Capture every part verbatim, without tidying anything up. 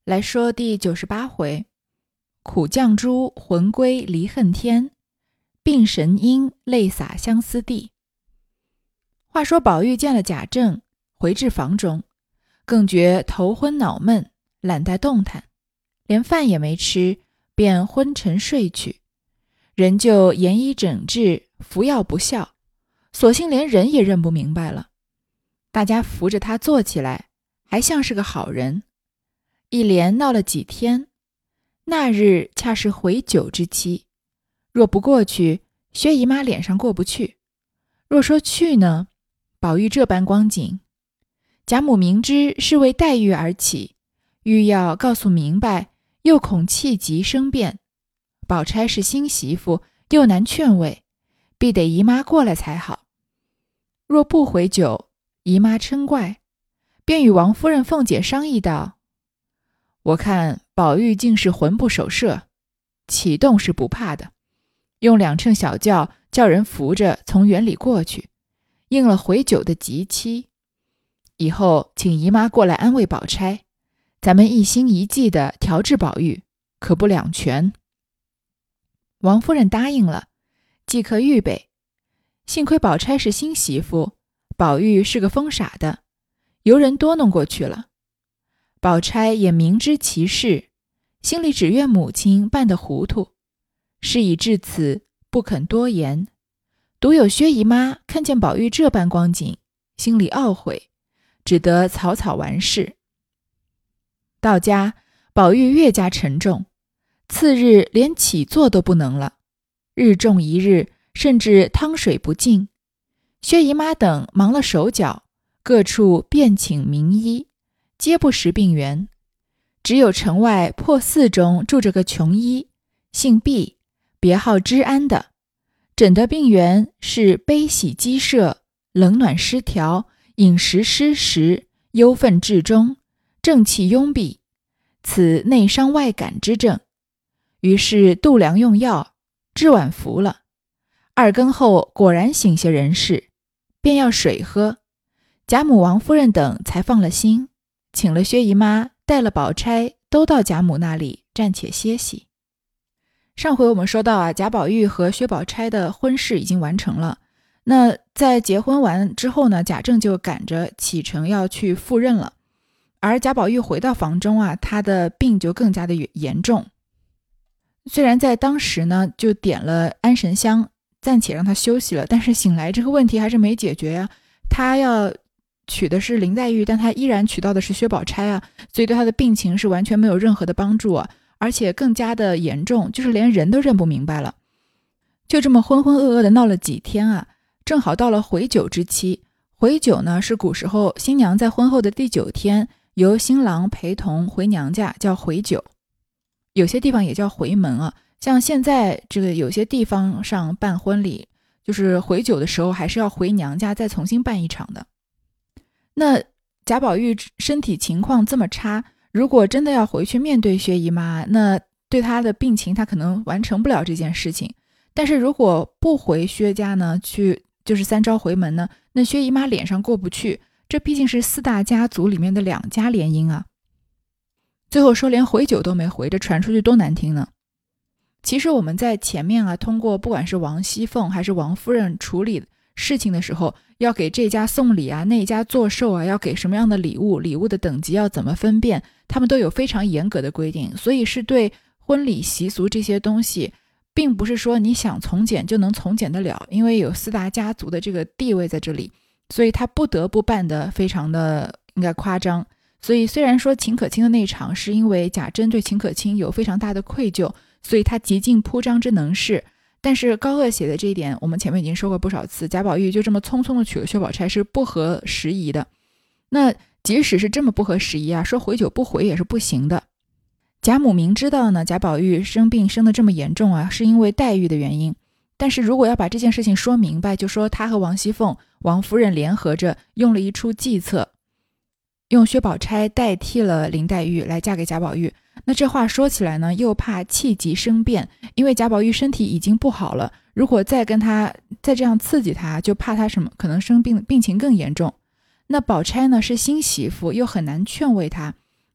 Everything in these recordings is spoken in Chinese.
来说第九十八回，苦绛珠魂归离恨天，病神鹰泪洒相思地。话说宝玉见了贾政，回至房中，更觉头昏脑闷，懒怠动弹，连饭也没吃，便昏沉睡去。人就研医诊治，服药不效，索性连人也认不明白了。大家扶着他坐起来，还像是个好人。一连闹了几天，那日恰是回酒之期，若不过去，薛姨妈脸上过不去；若说去呢，宝玉这般光景，贾母明知是为黛玉而起，欲要告诉明白，又恐气急生变，宝钗是新媳妇，又难劝慰，必得姨妈过来才好。若不回酒，姨妈嗔怪，便与王夫人、凤姐商议道：我看宝玉竟是魂不守舍，启动是不怕的，用两乘小轿叫人扶着从园里过去，应了回酒的急期。以后请姨妈过来安慰宝钗，咱们一心一计的调治宝玉，可不两全。王夫人答应了，即刻预备。幸亏宝钗是新媳妇，宝玉是个疯傻的，由人多弄过去了。宝钗也明知其事，心里只怨母亲办得糊涂，事已至此，不肯多言。独有薛姨妈看见宝玉这般光景，心里懊悔，只得草草完事。到家，宝玉越加沉重，次日连起坐都不能了，日重一日，甚至汤水不进。薛姨妈等忙了手脚，各处遍请名医，皆不识病源。只有城外破寺中住着个穷医，姓毕，别号知安的，诊得病源是悲喜积摄，冷暖失调，饮食失时，忧愤至中，正气壅闭，此内伤外感之症。于是度量用药，至晚服了，二更后果然醒些人事，便要水喝。贾母、王夫人等才放了心，请了薛姨妈，带了宝钗，都到贾母那里暂且歇息。上回我们说到啊，贾宝玉和薛宝钗的婚事已经完成了。那在结婚完之后呢，贾政就赶着启程要去赴任了。而贾宝玉回到房中啊，他的病就更加的严重。虽然在当时呢，就点了安神香，暂且让他休息了，但是醒来这个问题还是没解决呀、啊。他要娶的是林黛玉，但他依然娶到的是薛宝钗啊，所以对他的病情是完全没有任何的帮助啊，而且更加的严重，就是连人都认不明白了。就这么浑浑噩噩的闹了几天啊，正好到了回酒之期。回酒呢，是古时候新娘在婚后的第九天，由新郎陪同回娘家，叫回酒。有些地方也叫回门啊，像现在这个有些地方上办婚礼，就是回酒的时候还是要回娘家再重新办一场的。那贾宝玉身体情况这么差，如果真的要回去面对薛姨妈，那对他的病情他可能完成不了这件事情。但是如果不回薛家呢，去就是三朝回门呢，那薛姨妈脸上过不去，这毕竟是四大家族里面的两家联姻啊。最后说连回酒都没回，这传出去多难听呢。其实我们在前面啊，通过不管是王熙凤还是王夫人处理事情的时候，要给这家送礼啊，那家做寿啊，要给什么样的礼物，礼物的等级要怎么分辨，他们都有非常严格的规定。所以是对婚礼习俗这些东西，并不是说你想从简就能从简得了，因为有四大家族的这个地位在这里，所以他不得不办得非常的应该夸张。所以虽然说秦可卿的那场是因为贾珍对秦可卿有非常大的愧疚，所以他极尽铺张之能事，但是高鹗写的这一点我们前面已经说过不少次，贾宝玉就这么匆匆的娶了薛宝钗是不合时宜的。那即使是这么不合时宜啊，说回酒不回也是不行的。贾母明知道呢，贾宝玉生病生得这么严重啊，是因为黛玉的原因，但是如果要把这件事情说明白，就说他和王熙凤、王夫人联合着用了一出计策，用薛宝钗代替了林黛玉来嫁给贾宝玉。那这话说起来呢，又怕气急生变，因为贾宝玉身体已经不好了，如果再跟他再这样刺激他，就怕他什么可能生病，病情更严重。那宝钗呢是新媳妇，又很难劝慰他，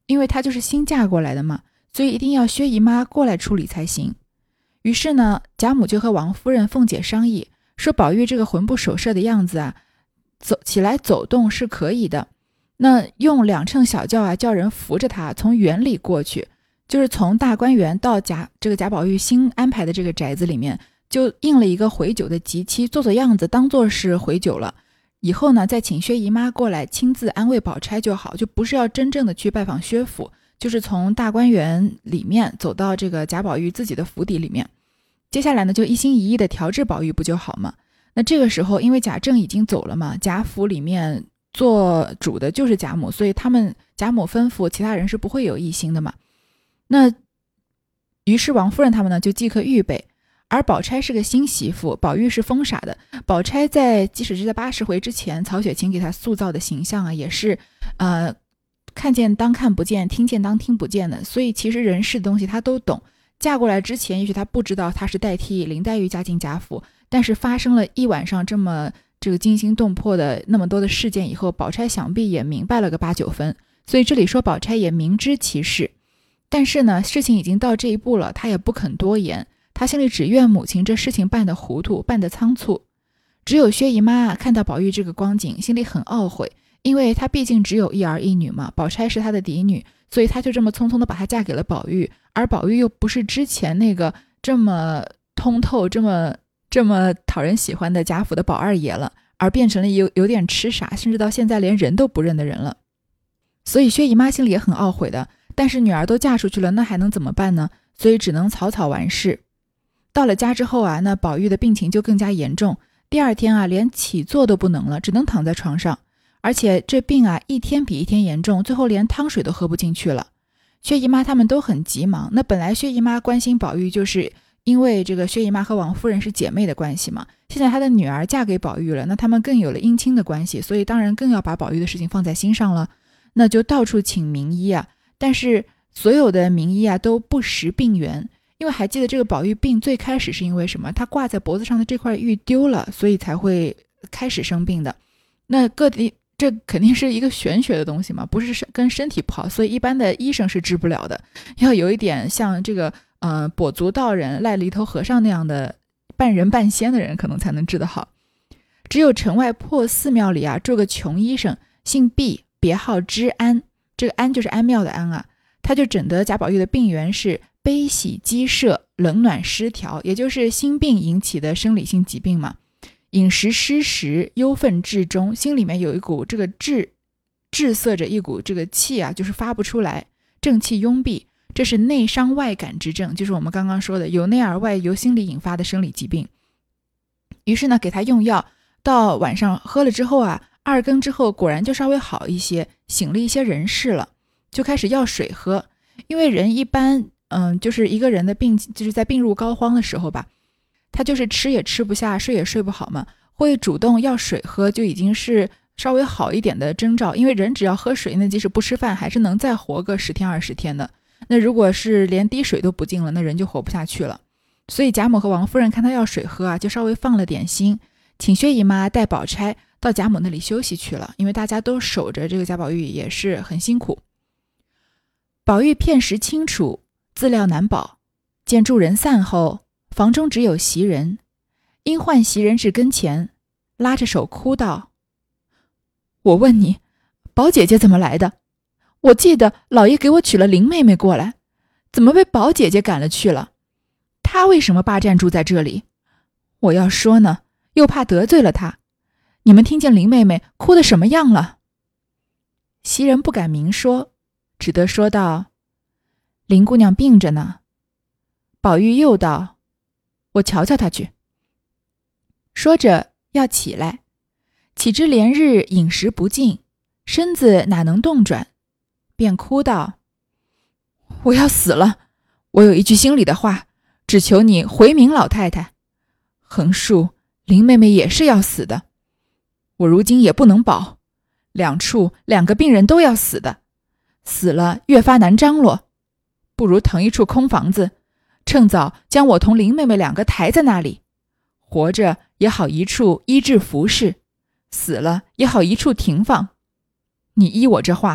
因为她就是新嫁过来的嘛，所以一定要薛姨妈过来处理才行。于是呢，贾母就和王夫人、凤姐商议，说宝玉这个魂不守舍的样子啊，走起来走动是可以的，那用两乘小轿啊，叫人扶着他从园里过去，就是从大观园到贾这个贾宝玉新安排的这个宅子里面，就印了一个回酒的吉期，做做样子，当做是回酒了。以后呢，再请薛姨妈过来亲自安慰宝钗就好，就不是要真正的去拜访薛府，就是从大观园里面走到这个贾宝玉自己的府邸里面。接下来呢，就一心一意的调治宝玉不就好吗？那这个时候，因为贾政已经走了嘛，贾府里面做主的就是贾母，所以他们贾母吩咐其他人是不会有异心的嘛。那于是王夫人他们呢就即刻预备，而宝钗是个新媳妇，宝玉是疯傻的。宝钗在即使是在八十回之前，曹雪芹给她塑造的形象啊，也是呃看见当看不见，听见当听不见的，所以其实人事的东西她都懂。嫁过来之前，也许她不知道她是代替林黛玉嫁进贾府，但是发生了一晚上这么这个惊心动魄的那么多的事件以后，宝钗想必也明白了个八九分。所以这里说宝钗也明知其事，但是呢，事情已经到这一步了，她也不肯多言，她心里只怨母亲这事情办得糊涂，办得仓促。只有薛姨妈看到宝玉这个光景，心里很懊悔，因为她毕竟只有一儿一女嘛，宝钗是她的嫡女，所以她就这么匆匆的把她嫁给了宝玉，而宝玉又不是之前那个这么通透、这么这么讨人喜欢的贾府的宝二爷了，而变成了有有点痴傻，甚至到现在连人都不认的人了。所以薛姨妈心里也很懊悔的，但是女儿都嫁出去了，那还能怎么办呢？所以只能草草完事。到了家之后啊，那宝玉的病情就更加严重，第二天啊，连起坐都不能了，只能躺在床上，而且这病啊一天比一天严重，最后连汤水都喝不进去了。薛姨妈他们都很急忙，那本来薛姨妈关心宝玉，就是因为这个薛姨妈和王夫人是姐妹的关系嘛，现在她的女儿嫁给宝玉了，那他们更有了姻亲的关系，所以当然更要把宝玉的事情放在心上了，那就到处请名医啊，但是所有的名医啊都不识病源，因为还记得这个宝玉病最开始是因为什么？他挂在脖子上的这块玉丢了，所以才会开始生病的。那各地这肯定是一个玄学的东西嘛，不是跟身体不好，所以一般的医生是治不了的，要有一点像这个呃跛足道人、赖犁头和尚那样的半人半仙的人可能才能治得好。只有城外破寺庙里啊住个穷医生，姓毕，别号知安，这个安就是安庙的安啊，他就诊得贾宝玉的病源是悲喜激摄、冷暖失调，也就是心病引起的生理性疾病嘛。饮食失时，忧愤至中，心里面有一股这个滞滞塞着一股这个气啊，就是发不出来，正气壅闭，这是内伤外感之症，就是我们刚刚说的由内而外由心理引发的生理疾病。于是呢，给他用药，到晚上喝了之后啊，二更之后果然就稍微好一些，醒了一些人事了，就开始要水喝。因为人一般嗯，就是一个人的病，就是在病入膏肓的时候吧，他就是吃也吃不下，睡也睡不好嘛，会主动要水喝，就已经是稍微好一点的征兆。因为人只要喝水，那即使不吃饭还是能再活个十天二十天的，那如果是连滴水都不进了，那人就活不下去了。所以贾母和王夫人看他要水喝啊，就稍微放了点心，请薛姨妈带宝钗到贾母那里休息去了，因为大家都守着这个贾宝玉也是很辛苦。宝玉片时清楚，自料难保，见众人散后，房中只有袭人，因唤袭人至跟前，拉着手哭道：我问你，宝姐姐怎么来的？我记得老爷给我娶了林妹妹过来，怎么被宝姐姐赶了去了？她为什么霸占住在这里？我要说呢，又怕得罪了她。你们听见林妹妹哭得什么样了？袭人不敢明说，只得说道：林姑娘病着呢。宝玉又道：我瞧瞧她去。说着要起来，岂知连日饮食不进，身子哪能动转，便哭道：我要死了，我有一句心里的话，只求你回明老太太。横竖林妹妹也是要死的，我如今也不能保，两处两个病人都要死的，死了越发难张罗，不如腾一处空房子，趁早将我同林妹妹两个抬在那里，活着也好一处医治服侍，死了也好一处停放。你依我这话，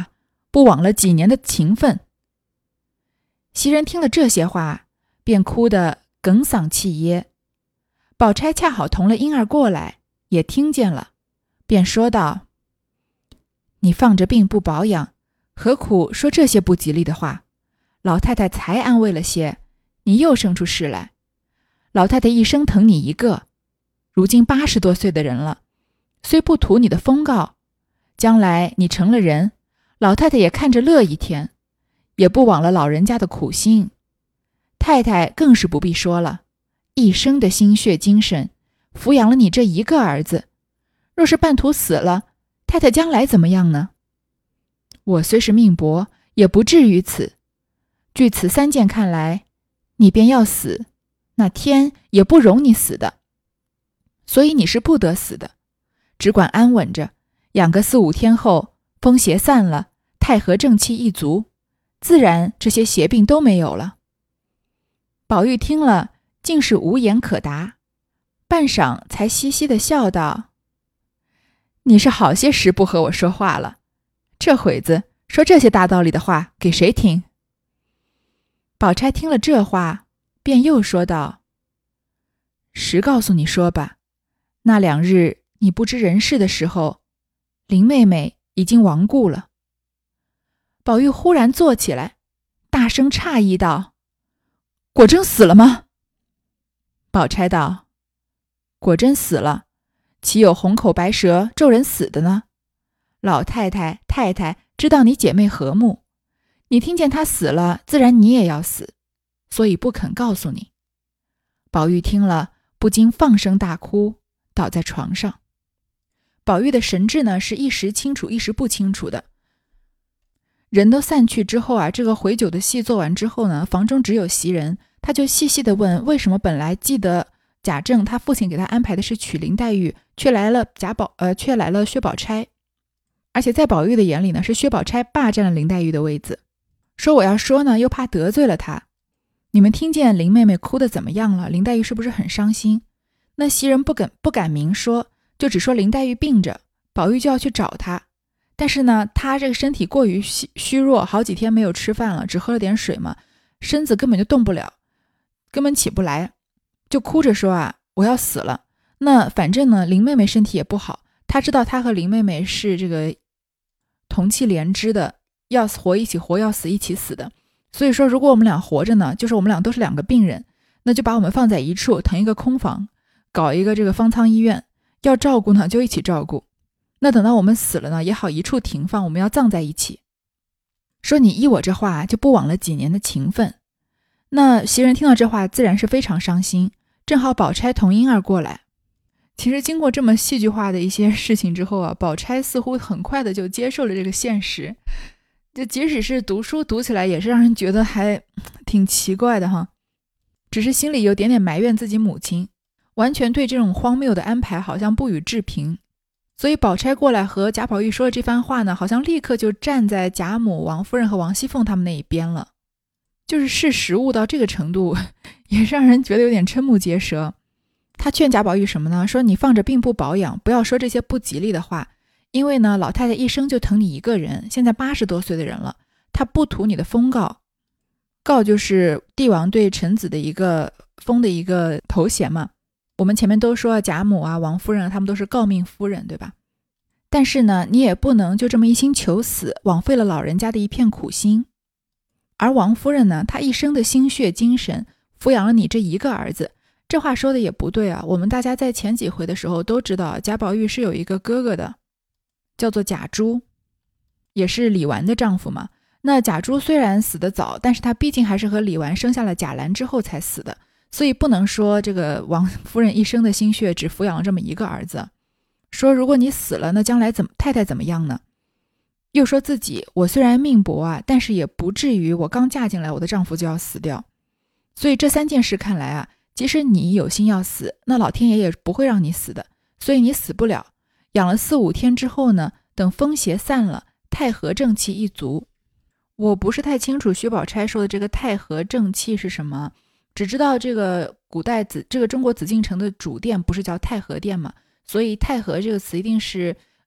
不枉了几年的勤奋。袭人听了这些话，便哭得哽嗓气噎。宝钗恰好同了婴儿过来，也听见了，便说道：你放着病不保养，何苦说这些不吉利的话？老太太才安慰了些，你又生出事来。老太太一生疼你一个，如今八十多岁的人了，虽不图你的封诰，将来你成了人，老太太也看着乐一天，也不枉了老人家的苦心。太太更是不必说了，一生的心血精神，抚养了你这一个儿子，若是半途死了，太太将来怎么样呢？我虽是命薄，也不至于此。据此三件看来，你便要死，那天也不容你死的。所以你是不得死的，只管安稳着，养个四五天后，风邪散了，太和正气一足，自然这些邪病都没有了。宝玉听了，竟是无言可答，半晌才嘻嘻地笑道：你是好些时不和我说话了，这会子说这些大道理的话给谁听？宝钗听了这话，便又说道：实告诉你说吧，那两日你不知人事的时候，林妹妹已经亡故了。宝玉忽然坐起来，大声诧异道：果真死了吗？宝钗道：果真死了，岂有红口白舌咒人死的呢？老太太太太知道你姐妹和睦，你听见她死了，自然你也要死，所以不肯告诉你。宝玉听了，不禁放声大哭，倒在床上。宝玉的神志呢，是一时清楚一时不清楚的。人都散去之后啊，这个回酒的戏做完之后呢，房中只有袭人，他就细细的问，为什么本来记得贾政他父亲给他安排的是娶林黛玉，却来了贾宝呃，却来了薛宝钗。而且在宝玉的眼里呢，是薛宝钗霸占了林黛玉的位子。说我要说呢，又怕得罪了她。你们听见林妹妹哭得怎么样了？林黛玉是不是很伤心？那袭人不敢不敢明说，就只说林黛玉病着，宝玉就要去找她。但是呢，她这个身体过于虚虚弱，好几天没有吃饭了，只喝了点水嘛，身子根本就动不了，根本起不来，就哭着说啊，我要死了。那反正呢，林妹妹身体也不好，她知道她和林妹妹是这个同气连枝的，要活一起活，要死一起死的。所以说如果我们俩活着呢，就是我们俩都是两个病人，那就把我们放在一处，腾一个空房，搞一个这个方舱医院，要照顾呢就一起照顾，那等到我们死了呢，也好一处停放，我们要葬在一起。说你依我这话，就不枉了几年的情分。那袭人听到这话，自然是非常伤心。正好宝钗同婴儿过来，其实经过这么戏剧化的一些事情之后啊，宝钗似乎很快的就接受了这个现实，就即使是读书读起来也是让人觉得还挺奇怪的哈。只是心里有点点埋怨自己母亲，完全对这种荒谬的安排好像不予置评。所以宝钗过来和贾宝玉说了这番话呢，好像立刻就站在贾母、王夫人和王熙凤他们那一边了。就是识时务到这个程度，也是让人觉得有点瞠目结舌。他劝贾宝玉什么呢？说你放着病不保养，不要说这些不吉利的话，因为呢，老太太一生就疼你一个人，现在八十多岁的人了，她不图你的封诰，诰就是帝王对臣子的一个封的一个头衔嘛。我们前面都说贾母啊、王夫人他们都是诰命夫人，对吧？但是呢，你也不能就这么一心求死，枉费了老人家的一片苦心。而王夫人呢，她一生的心血精神抚养了你这一个儿子，这话说的也不对啊。我们大家在前几回的时候都知道，贾宝玉是有一个哥哥的，叫做贾珠，也是李纨的丈夫嘛。那贾珠虽然死得早，但是他毕竟还是和李纨生下了贾兰之后才死的，所以不能说这个王夫人一生的心血只抚养了这么一个儿子。说如果你死了，那将来怎么太太怎么样呢？又说自己我虽然命薄啊，但是也不至于我刚嫁进来我的丈夫就要死掉。所以这三件事看来啊，即使你有心要死，那老天爷也不会让你死的，所以你死不了。养了四五天之后呢，等风邪散了，太和正气一足。我不是太清楚薛宝钗说的这个太和正气是什么，只知道这个古代紫这个中国紫禁城的主殿不是叫太和殿嘛，所以太和这个词一定是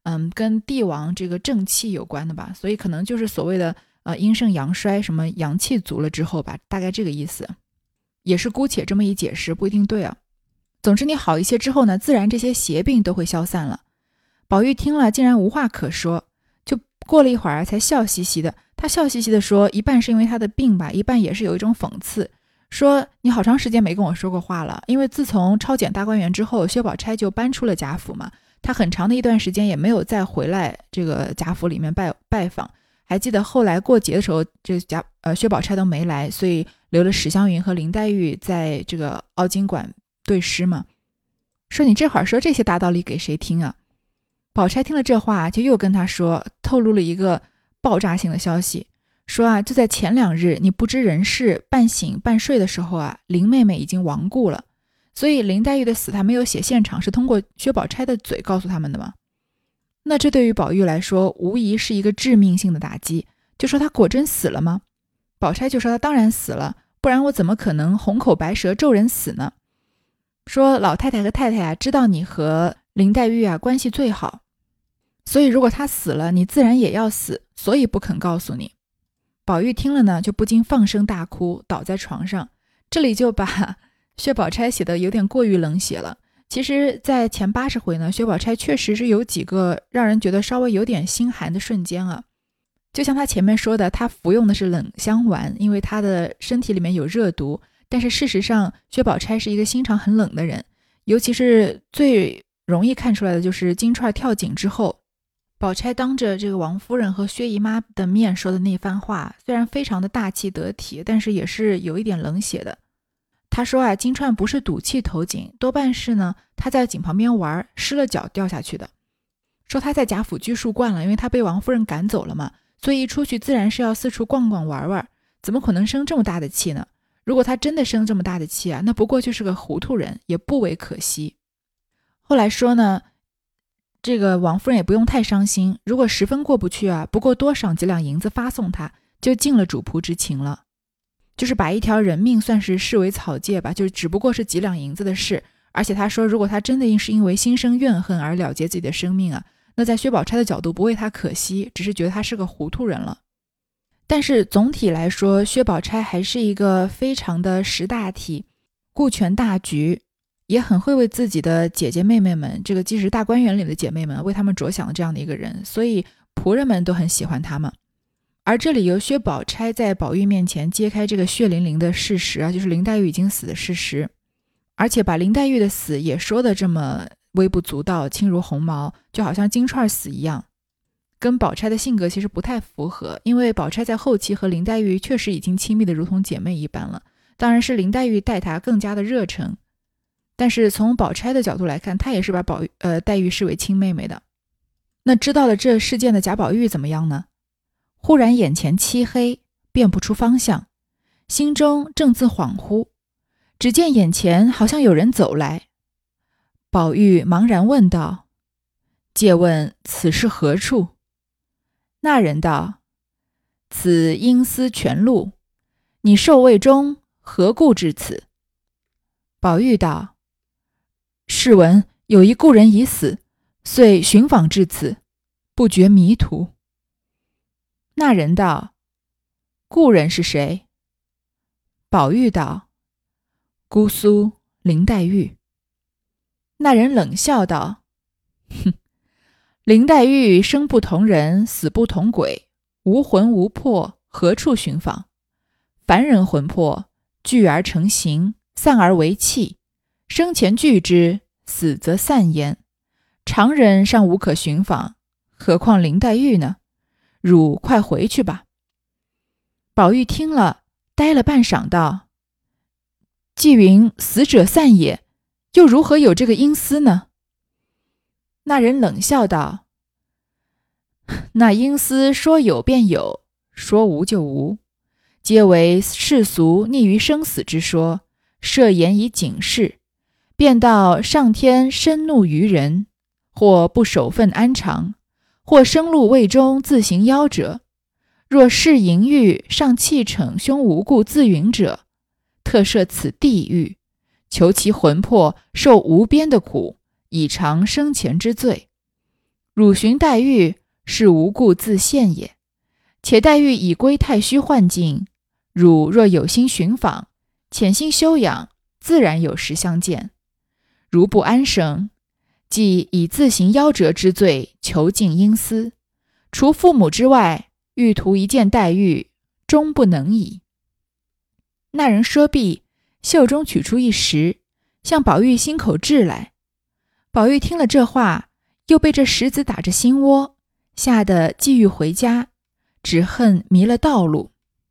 嗯，跟帝王这个正气有关的吧，所以可能就是所谓的呃阴盛阳衰，什么阳气足了之后吧，大概这个意思，也是姑且这么一解释，不一定对啊。总之你好一些之后呢，自然这些邪病都会消散了。宝玉听了竟然无话可说，就过了一会儿才笑嘻嘻的。他笑嘻嘻的说，一半是因为他的病吧，一半也是有一种讽刺，说你好长时间没跟我说过话了，因为自从抄检大观园之后，薛宝钗就搬出了贾府嘛，他很长的一段时间也没有再回来这个贾府里面拜拜访。还记得后来过节的时候，这贾呃薛宝钗都没来，所以留了史湘云和林黛玉在这个凹晶馆对诗嘛。说你这会儿说这些大道理给谁听啊？宝钗听了这话，就又跟他说，透露了一个爆炸性的消息，说啊，就在前两日你不知人事半醒半睡的时候啊，林妹妹已经亡故了。所以林黛玉的死她没有写现场，是通过薛宝钗的嘴告诉他们的嘛。那这对于宝玉来说无疑是一个致命性的打击，就说她果真死了吗？宝钗就说她当然死了，不然我怎么可能红口白舌咒人死呢？说老太太和太太啊，知道你和林黛玉啊关系最好，所以如果她死了，你自然也要死，所以不肯告诉你。宝玉听了呢，就不禁放声大哭，倒在床上。这里就把薛宝钗写的有点过于冷血了。其实在前八十回呢，薛宝钗确实是有几个让人觉得稍微有点心寒的瞬间啊。就像她前面说的，她服用的是冷香丸，因为她的身体里面有热毒，但是事实上薛宝钗是一个心肠很冷的人，尤其是最容易看出来的就是金钏跳井之后，宝钗当着这个王夫人和薛姨妈的面说的那番话，虽然非常的大气得体，但是也是有一点冷血的。她说啊，金钏不是赌气投井，多半是呢她在井旁边玩失了脚掉下去的。说她在贾府拘束惯了，因为她被王夫人赶走了嘛，所以一出去自然是要四处逛逛玩玩，怎么可能生这么大的气呢？如果她真的生这么大的气啊，那不过就是个糊涂人，也不为可惜。后来说呢，这个王夫人也不用太伤心，如果十分过不去啊，不过多赏几两银子发送她，就尽了主仆之情了。就是把一条人命算是视为草芥吧，就只不过是几两银子的事。而且他说，如果他真的是因为心生怨恨而了结自己的生命啊，那在薛宝钗的角度不为他可惜，只是觉得他是个糊涂人了。但是总体来说，薛宝钗还是一个非常的识大体、顾全大局，也很会为自己的姐姐妹妹们，这个即使大观园里的姐妹们，为他们着想的这样的一个人，所以仆人们都很喜欢他们。而这里由薛宝钗在宝玉面前揭开这个血淋淋的事实啊，就是林黛玉已经死的事实，而且把林黛玉的死也说的这么微不足道、轻如鸿毛，就好像金钏死一样，跟宝钗的性格其实不太符合。因为宝钗在后期和林黛玉确实已经亲密的如同姐妹一般了，当然是林黛玉待她更加的热忱，但是从宝钗的角度来看，她也是把宝玉呃黛玉视为亲妹妹的。那知道了这事件的贾宝玉怎么样呢？忽然眼前漆黑，辨不出方向，心中正自恍惚，只见眼前好像有人走来。宝玉茫然问道：借问此是何处？那人道：此阴司全路，你受位中，何故至此？宝玉道：试闻有一故人已死，遂寻访至此，不觉迷途。那人道：故人是谁？宝玉道：姑苏林黛玉。那人冷笑道：哼，林黛玉生不同人，死不同鬼，无魂无魄，何处寻访？凡人魂魄，聚而成形，散而为气，生前聚之，死则散焉。常人尚无可寻访，何况林黛玉呢？汝快回去吧。宝玉听了，呆了半晌道：既云死者散也，又如何有这个阴司呢？那人冷笑道：那阴司说有便有，说无就无，皆为世俗逆于生死之说，设言以警示，便道上天深怒于人，或不守分安常，或生入胃中自行夭者，若是淫欲尚弃逞凶无故自允者，特设此地狱，求其魂魄受无边的苦，以偿生前之罪。 汝寻黛玉，是无故自现也。且黛玉已归太虚幻境，汝若有心寻访，潜心修养，自然有时相见。如不安生，即以自行夭折之罪囚禁阴司，除父母之外，欲图一见黛玉，终不能矣。那人说毕，袖中取出一石，向宝玉心口掷来。宝玉听了这话，又被这石子打着心窝，吓得既欲回家，只恨迷了道路。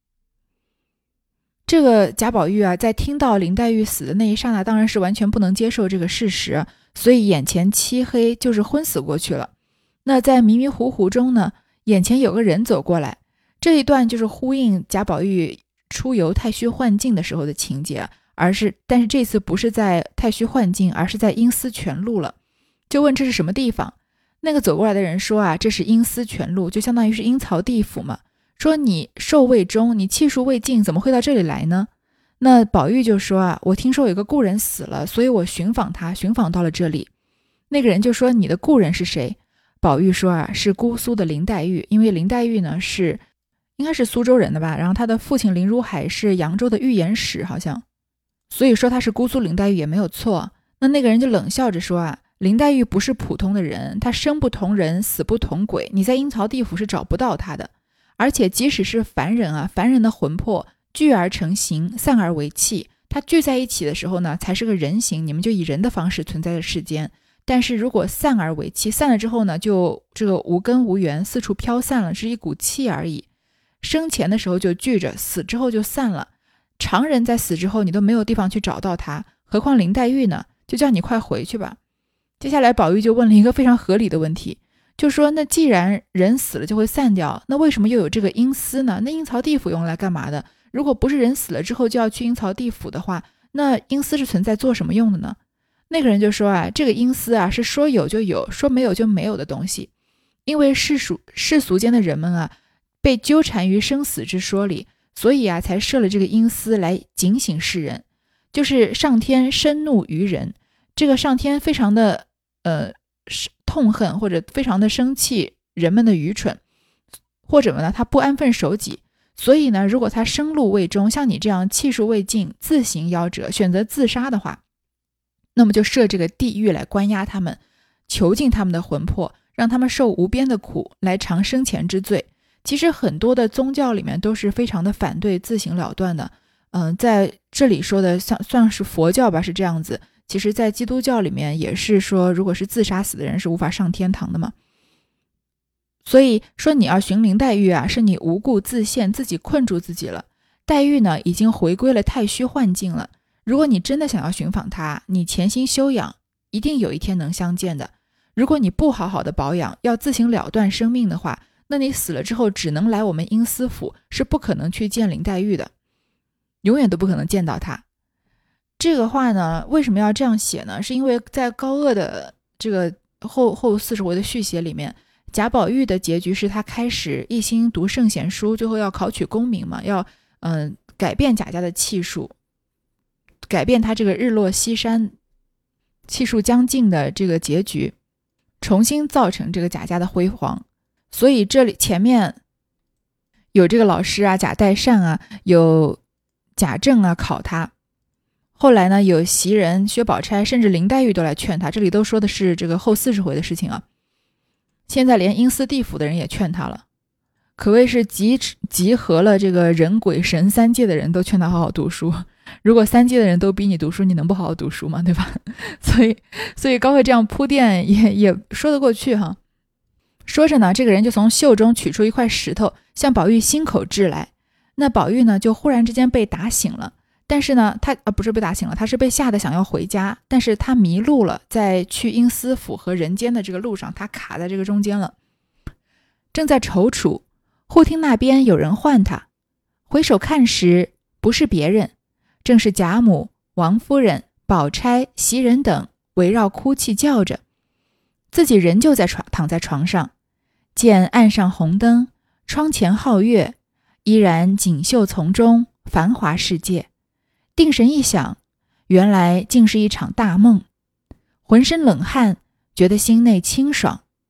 这个贾宝玉啊，在听到林黛玉死的那一刹那，当然是完全不能接受这个事实，所以眼前漆黑，就是昏死过去了。那在迷迷糊糊中呢，眼前有个人走过来，这一段就是呼应贾宝玉出游太虚幻境的时候的情节，而是但是这次不是在太虚幻境，而是在阴司泉路了。就问这是什么地方？那个走过来的人说啊，这是阴司泉路，就相当于是阴曹地府嘛。说你寿未终，你气数未尽，怎么会到这里来呢？那宝玉就说啊，我听说有个故人死了，所以我寻访他，寻访到了这里。那个人就说，你的故人是谁？宝玉说啊，是姑苏的林黛玉，因为林黛玉呢是应该是苏州人的吧，然后他的父亲林如海是扬州的预言使好像，所以说他是姑苏林黛玉也没有错。那那个人就冷笑着说啊，林黛玉不是普通的人，她生不同人，死不同鬼，你在阴曹地府是找不到她的。而且即使是凡人啊，凡人的魂魄聚而成形，散而为气，它聚在一起的时候呢，才是个人形，你们就以人的方式存在在世间。但是如果散而为气，散了之后呢，就这个无根无源，四处飘散了，是一股气而已。生前的时候就聚着，死之后就散了。常人在死之后，你都没有地方去找到他，何况林黛玉呢？就叫你快回去吧。接下来宝玉就问了一个非常合理的问题，就说那既然人死了就会散掉，那为什么又有这个阴司呢？那阴曹地府用来干嘛的？如果不是人死了之后就要去阴曹地府的话，那阴司是存在做什么用的呢？那个人就说啊，这个阴司啊是说有就有，说没有就没有的东西。因为世俗世俗间的人们啊，被纠缠于生死之说里，所以啊才设了这个阴司来警醒世人。就是上天深怒于人，这个上天非常的呃痛恨或者非常的生气人们的愚蠢，或者呢他不安分守己，所以呢如果他生路未终，像你这样气数未尽，自行夭折，选择自杀的话，那么就设这个地狱来关押他们，囚禁他们的魂魄，让他们受无边的苦，来偿生前之罪。其实很多的宗教里面都是非常的反对自行了断的，嗯、呃，在这里说的像算是佛教吧，是这样子。其实在基督教里面也是说，如果是自杀死的人是无法上天堂的嘛。所以说你要寻林黛玉啊，是你无故自现，自己困住自己了。黛玉呢已经回归了太虚幻境了，如果你真的想要寻访她，你潜心修养，一定有一天能相见的。如果你不好好的保养，要自行了断生命的话，那你死了之后只能来我们阴司府，是不可能去见林黛玉的，永远都不可能见到她。这个话呢，为什么要这样写呢？是因为在高鹗的这个后后四十回的续写里面，贾宝玉的结局是他开始一心读圣贤书，最后要考取功名嘛，要嗯、呃、改变贾家的气数，改变他这个日落西山气数将尽的这个结局，重新造成这个贾家的辉煌。所以这里前面有这个老师啊，贾代善啊，有贾政啊考他，后来呢有袭人、薛宝钗，甚至林黛玉都来劝他，这里都说的是这个后四十回的事情啊。现在连阴司地府的人也劝他了，可谓是集集合了这个人鬼神三界的人都劝他好好读书。如果三界的人都逼你读书，你能不好好读书吗？对吧？所以所以高鹗这样铺垫也也说得过去哈。说着呢，这个人就从袖中取出一块石头，向宝玉心口掷来。那宝玉呢就忽然之间被打醒了，但是呢他啊不是被打醒了，他是被吓得想要回家，但是他迷路了，在去阴司府和人间的这个路上，他卡在这个中间了，正在踌躇，忽听那边有人唤他，回首看时，不是别人，正是贾母、王夫人、宝钗、袭人等围绕哭泣叫着，自己人就在床躺在床上，见岸上红灯，窗前皓月，依然锦绣丛中，繁华世界。定神一想，原来竟是一场大梦，浑身冷汗，觉得心内清爽，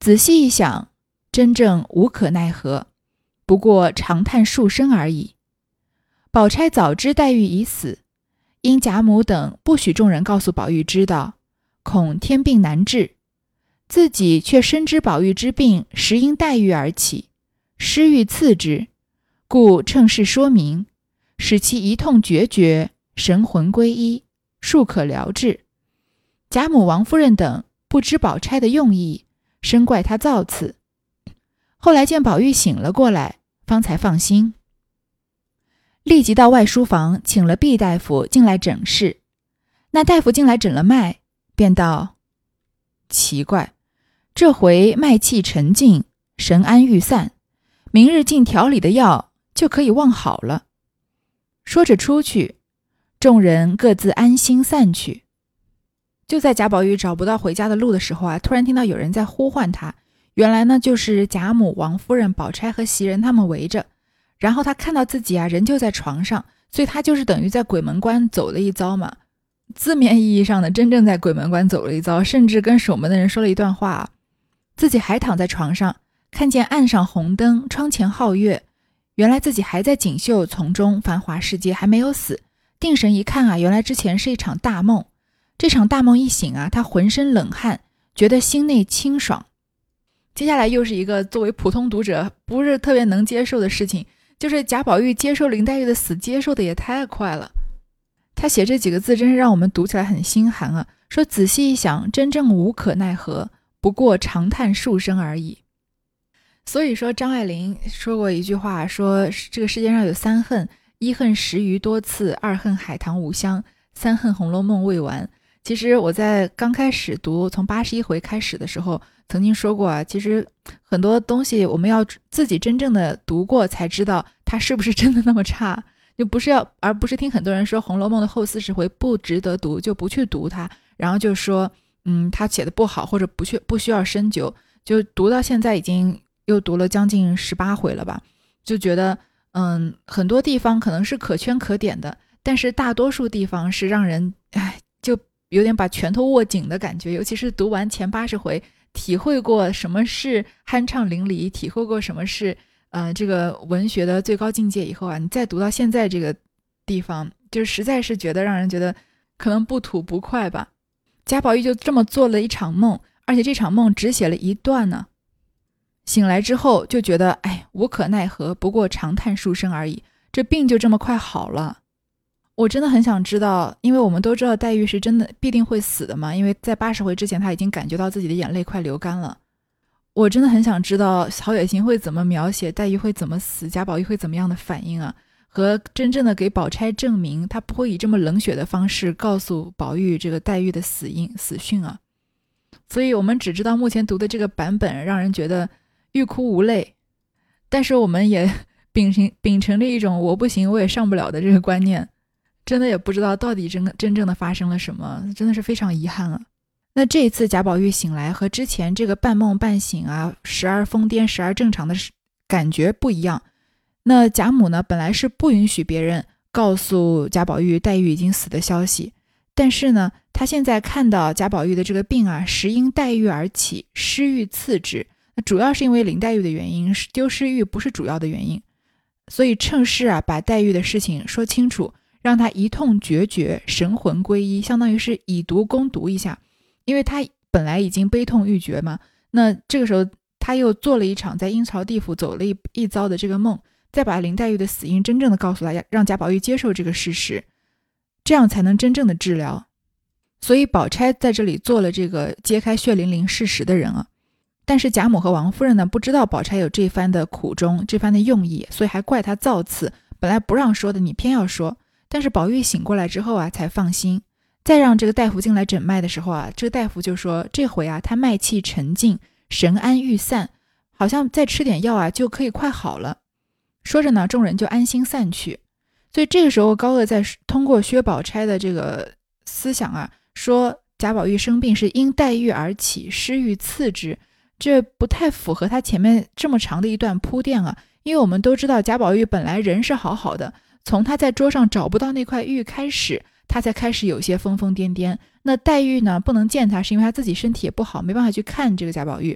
仔细一想，真正无可奈何，不过长叹数声而已。宝钗早知黛玉已死，因贾母等不许众人告诉宝玉知道，恐天病难治，自己却深知宝玉之病实因黛玉而起，失欲刺之，故趁势说明，使其一痛决绝，神魂归一，术可疗治。贾母、王夫人等不知宝钗的用意，深怪她造次。后来见宝玉醒了过来，方才放心，立即到外书房请了毕大夫进来诊视。那大夫进来诊了脉，便道：奇怪，这回脉气沉静，神安欲散，明日进调理的药就可以望好了。说着出去，众人各自安心散去。就在贾宝玉找不到回家的路的时候啊，突然听到有人在呼唤他。原来呢，就是贾母、王夫人、宝钗和袭人他们围着。然后他看到自己啊，人就在床上，所以他就是等于在鬼门关走了一遭嘛。字面意义上的真正在鬼门关走了一遭，甚至跟守门的人说了一段话啊，自己还躺在床上，看见岸上红灯，窗前皓月，原来自己还在锦绣丛中繁华世界，还没有死。定神一看啊，原来之前是一场大梦。这场大梦一醒啊，他浑身冷汗，觉得心内清爽。接下来又是一个作为普通读者不是特别能接受的事情，就是贾宝玉接受林黛玉的死，接受的也太快了。他写这几个字真是让我们读起来很心寒啊，说仔细一想，真正无可奈何，不过长叹数声而已。所以说张爱玲说过一句话，说这个世界上有三恨，一恨十余多次，二恨海棠无香，三恨红楼梦未完。其实我在刚开始读从八十一回开始的时候曾经说过啊，其实很多东西我们要自己真正的读过才知道它是不是真的那么差，就不是要而不是听很多人说红楼梦的后四十回不值得读就不去读它，然后就说嗯他写的不好或者不去不需要深究，就读到现在已经又读了将近十八回了吧，就觉得嗯很多地方可能是可圈可点的，但是大多数地方是让人哎就有点把拳头握紧的感觉，尤其是读完前八十回，体会过什么是酣畅淋漓，体会过什么是呃这个文学的最高境界以后啊，你再读到现在这个地方，就实在是觉得让人觉得可能不吐不快吧。贾宝玉就这么做了一场梦，而且这场梦只写了一段呢。醒来之后就觉得哎无可奈何，不过长叹数声而已，这病就这么快好了。我真的很想知道，因为我们都知道黛玉是真的必定会死的嘛，因为在八十回之前他已经感觉到自己的眼泪快流干了。我真的很想知道曹雪芹会怎么描写黛玉会怎么死，贾宝玉会怎么样的反应啊，和真正的给宝钗证明他不会以这么冷血的方式告诉宝玉这个黛玉的死因死讯啊。所以我们只知道目前读的这个版本让人觉得欲哭无泪，但是我们也秉承秉承了一种我不行我也上不了的这个观念，真的也不知道到底真真正的发生了什么，真的是非常遗憾啊。那这一次贾宝玉醒来和之前这个半梦半醒啊，时而疯癫时而正常的感觉不一样。那贾母呢，本来是不允许别人告诉贾宝玉黛玉已经死的消息，但是呢他现在看到贾宝玉的这个病啊，实因黛玉而起，失欲刺之，主要是因为林黛玉的原因，丢失欲不是主要的原因，所以趁势啊把黛玉的事情说清楚，让他一痛决绝，神魂归一，相当于是以毒攻毒一下。因为他本来已经悲痛欲绝嘛，那这个时候他又做了一场在阴曹地府走了 一, 一遭的这个梦，再把林黛玉的死因真正的告诉大家，让贾宝玉接受这个事实，这样才能真正的治疗。所以宝钗在这里做了这个揭开血淋淋事实的人啊。但是贾母和王夫人呢，不知道宝钗有这番的苦衷，这番的用意，所以还怪她造次，本来不让说的你偏要说。但是宝玉醒过来之后啊，才放心。再让这个大夫进来诊脉的时候啊，这个大夫就说这回啊他脉气沉静，神安欲散，好像再吃点药啊就可以快好了。说着呢，众人就安心散去。所以这个时候高鹗在通过薛宝钗的这个思想啊，说贾宝玉生病是因黛玉而起，失欲刺之，这不太符合他前面这么长的一段铺垫啊。因为我们都知道贾宝玉本来人是好好的，从他在桌上找不到那块玉开始，他才开始有些疯疯癫癫。那黛玉呢，不能见他是因为他自己身体也不好，没办法去看这个贾宝玉，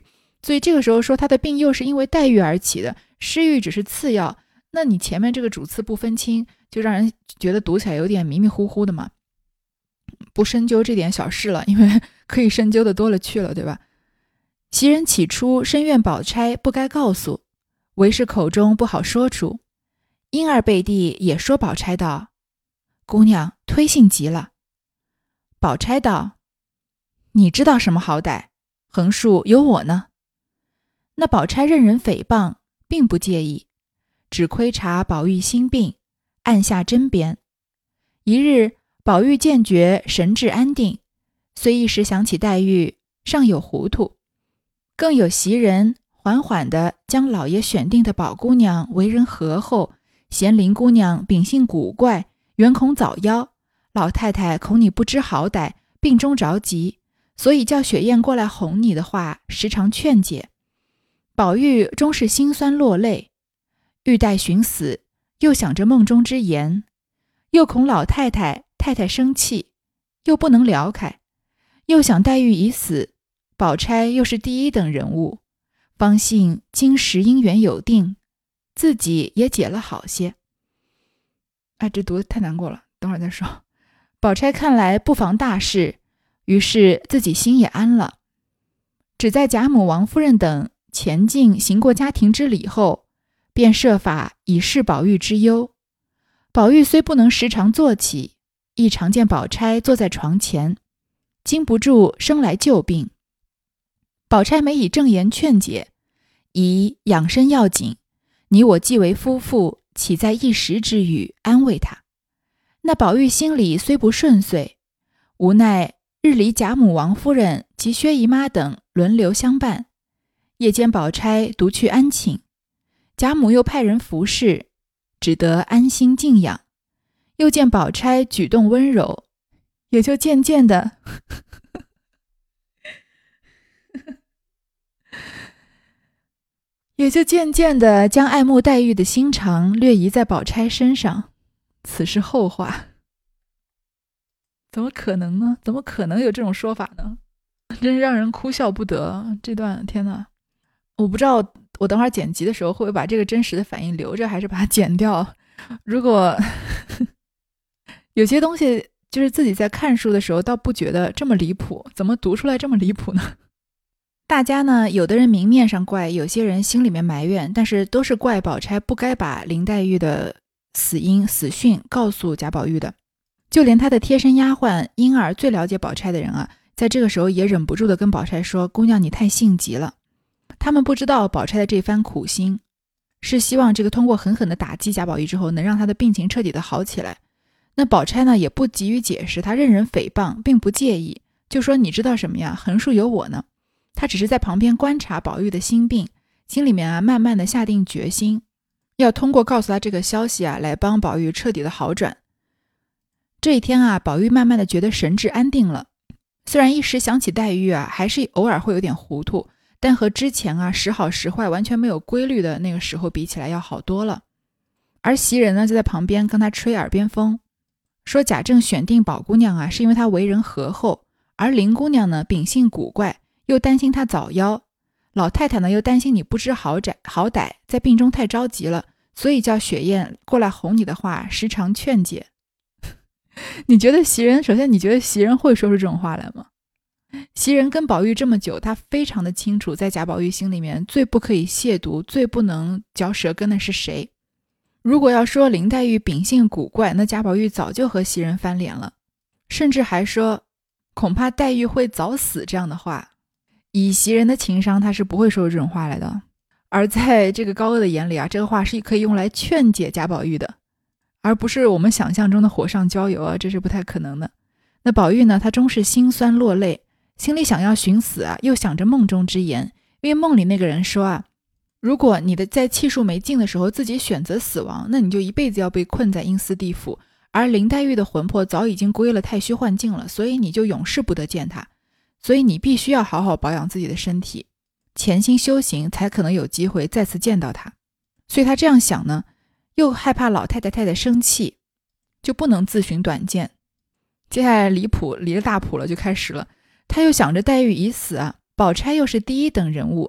所以这个时候说他的病又是因为黛玉而起的，诗玉只是次要，那你前面这个主次不分清，就让人觉得读起来有点迷迷糊糊的嘛。不深究这点小事了，因为可以深究的多了去了，对吧？袭人起初深怨宝钗不该告诉，为是口中不好说出。婴儿背地也说宝钗道：姑娘推性急了。宝钗道：你知道什么好歹，横竖有我呢。那宝钗任人诽谤，并不介意，只窥察宝玉心病，按下针砭。一日，宝玉见觉神志安定，虽一时想起黛玉，尚有糊涂，更有袭人缓缓地将老爷选定的宝姑娘为人和厚，嫌林姑娘秉性古怪，原恐早夭，老太太恐你不知好歹，病中着急，所以叫雪雁过来哄你的话，时常劝解。宝玉终是心酸落泪，欲待寻死，又想着梦中之言，又恐老太太太太生气，又不能聊开，又想黛玉已死，宝钗又是第一等人物，方信今时姻缘有定，自己也解了好些。哎，这读得太难过了，等会儿再说。宝钗看来不妨大事，于是自己心也安了，只在贾母、王夫人等前进行过家庭之礼后，便设法以示宝玉之忧。宝玉虽不能时常坐起，亦常见宝钗坐在床前，经不住生来旧病。宝钗每以正言劝解，以养生要紧，你我既为夫妇，岂在一时之语安慰他。那宝玉心里虽不顺遂，无奈日里贾母、王夫人及薛姨妈等轮流相伴，夜间宝钗独去安寝，贾母又派人服侍，只得安心静养。又见宝钗举动温柔，也就渐渐的也就渐渐的将爱慕黛玉的心肠略移在宝钗身上。此是后话。怎么可能呢？怎么可能有这种说法呢？真是让人哭笑不得。这段天哪，我不知道我等会儿剪辑的时候会不会把这个真实的反应留着，还是把它剪掉。如果有些东西就是自己在看书的时候倒不觉得这么离谱，怎么读出来这么离谱呢？大家呢，有的人明面上怪，有些人心里面埋怨，但是都是怪宝钗不该把林黛玉的死因死讯告诉贾宝玉的。就连他的贴身丫鬟莺儿，最了解宝钗的人啊，在这个时候也忍不住的跟宝钗说：姑娘你太性急了。他们不知道宝钗的这番苦心是希望这个通过狠狠的打击贾宝玉之后，能让他的病情彻底的好起来。那宝钗呢也不急于解释，她任人诽谤并不介意，就说你知道什么呀，横竖有我呢。他只是在旁边观察宝玉的心病，心里面啊慢慢的下定决心，要通过告诉他这个消息啊，来帮宝玉彻底的好转。这一天啊，宝玉慢慢的觉得神志安定了，虽然一时想起黛玉啊，还是偶尔会有点糊涂，但和之前啊时好时坏完全没有规律的那个时候比起来要好多了。而袭人呢就在旁边跟他吹耳边风，说贾政选定宝姑娘啊，是因为她为人和厚，而林姑娘呢秉性古怪，又担心她早夭，老太太呢又担心你不知好歹，好歹在病中太着急了，所以叫雪雁过来哄你的话，时常劝解。你觉得袭人，首先你觉得袭人会说出这种话来吗？袭人跟宝玉这么久，她非常的清楚，在贾宝玉心里面最不可以亵渎，最不能嚼舌根的是谁。如果要说林黛玉秉性古怪，那贾宝玉早就和袭人翻脸了，甚至还说恐怕黛玉会早死这样的话。以袭人的情商，他是不会说出这种话来的。而在这个高鹗的眼里啊，这个话是可以用来劝解贾宝玉的，而不是我们想象中的火上浇油啊，这是不太可能的。那宝玉呢，他终是心酸落泪，心里想要寻死啊，又想着梦中之言，因为梦里那个人说啊，如果你的在气数没尽的时候自己选择死亡，那你就一辈子要被困在阴司地府，而林黛玉的魂魄早已经归了太虚幻境了，所以你就永世不得见她，所以你必须要好好保养自己的身体，潜心修行，才可能有机会再次见到她。所以他这样想呢，又害怕老太太太太生气，就不能自寻短见。接下来离谱，离了大谱了，就开始了。他又想着黛玉已死啊，宝钗又是第一等人物，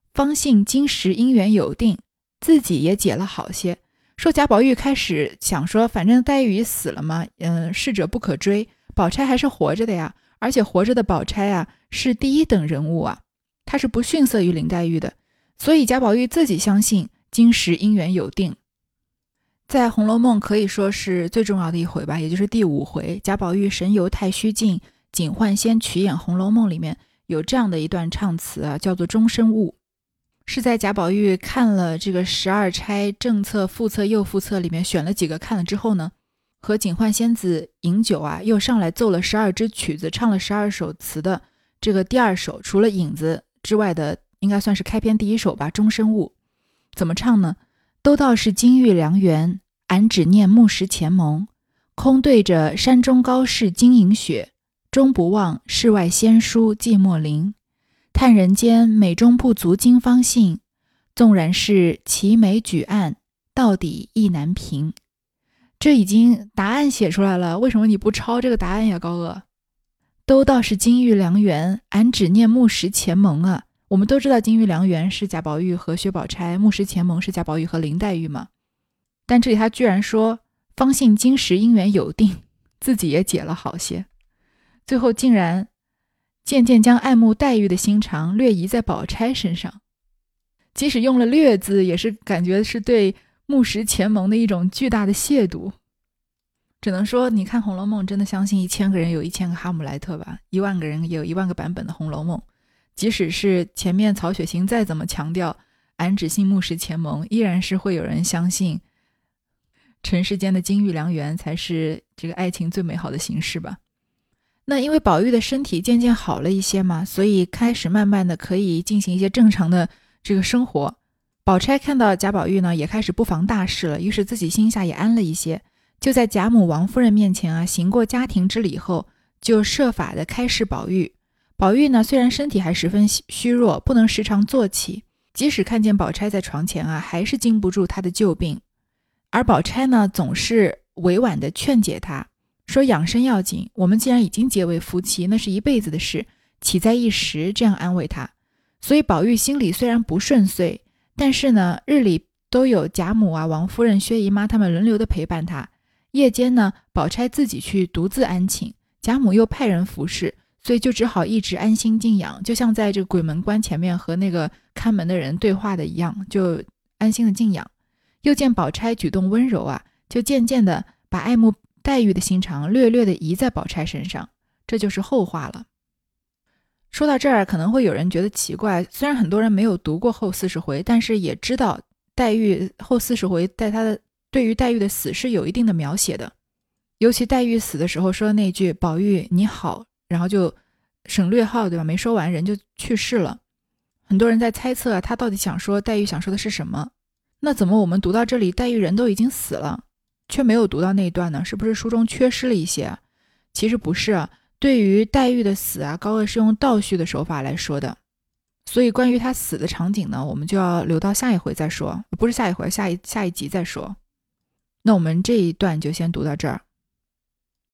方信今时姻缘有定，自己也解了好些。说贾宝玉开始想说，反正黛玉死了嘛，嗯，逝者不可追，宝钗还是活着的呀，而且活着的宝钗啊是第一等人物啊，她是不逊色于林黛玉的，所以贾宝玉自己相信今时姻缘有定。在《红楼梦》可以说是最重要的一回吧，也就是第五回，贾宝玉神游太虚境，警幻仙曲演《红楼梦》里面有这样的一段唱词啊，叫做终身误。是在贾宝玉看了这个十二钗正册、副册、右副册里面选了几个看了之后呢，和警幻仙子饮酒啊，又上来奏了十二支曲子，唱了十二首词的这个第二首，除了影子之外的，应该算是开篇第一首吧，终身误。怎么唱呢？都道是金玉良缘，俺只念木石前盟，空对着山中高士晶莹雪，终不忘世外仙姝寂寞林。叹人间美中不足经方信，纵然是齐眉举案，到底意难平。这已经答案写出来了，为什么你不抄这个答案呀，高鹗？都道是金玉良缘，俺只念木石前盟啊。我们都知道金玉良缘是贾宝玉和薛宝钗，木石前盟是贾宝玉和林黛玉嘛。但这里他居然说方信今时姻缘有定，自己也解了好些，最后竟然渐渐将爱慕黛玉的心肠略移在宝钗身上。即使用了略字，也是感觉是对木石前盟的一种巨大的亵渎。只能说你看《红楼梦》真的相信一千个人有一千个哈姆莱特吧，一万个人也有一万个版本的《红楼梦》。即使是前面曹雪芹再怎么强调俺只信木石前盟，依然是会有人相信尘世间的金玉良缘才是这个爱情最美好的形式吧。那因为宝玉的身体渐渐好了一些嘛，所以开始慢慢的可以进行一些正常的这个生活。宝钗看到贾宝玉呢，也开始不妨大事了，于是自己心下也安了一些，就在贾母王夫人面前啊行过家庭之礼后，就设法的开示宝玉。宝玉呢，虽然身体还十分虚弱，不能时常坐起，即使看见宝钗在床前啊，还是禁不住她的旧病。而宝钗呢，总是委婉的劝解她，说养生要紧，我们既然已经结为夫妻，那是一辈子的事，岂在一时，这样安慰她。所以宝玉心里虽然不顺遂，但是呢，日里都有贾母啊、王夫人、薛姨妈他们轮流的陪伴她，夜间呢，宝钗自己去独自安寝，贾母又派人服侍，所以就只好一直安心静养，就像在这个鬼门关前面和那个看门的人对话的一样，就安心的静养。又见宝钗举动温柔啊，就渐渐的把爱慕黛玉的心肠略略的移在宝钗身上，这就是后话了。说到这儿，可能会有人觉得奇怪，虽然很多人没有读过后四十回，但是也知道黛玉后四十回在他的对于黛玉的死是有一定的描写的，尤其黛玉死的时候说那句宝玉你好，然后就省略号对吧，没说完人就去世了。很多人在猜测啊，他到底想说黛玉想说的是什么。那怎么我们读到这里黛玉人都已经死了，却没有读到那一段呢？是不是书中缺失了一些啊？其实不是啊，对于黛玉的死啊，高鹗是用倒叙的手法来说的，所以关于她死的场景呢，我们就要留到下一回再说，不是下一回，下一下一集再说。那我们这一段就先读到这儿。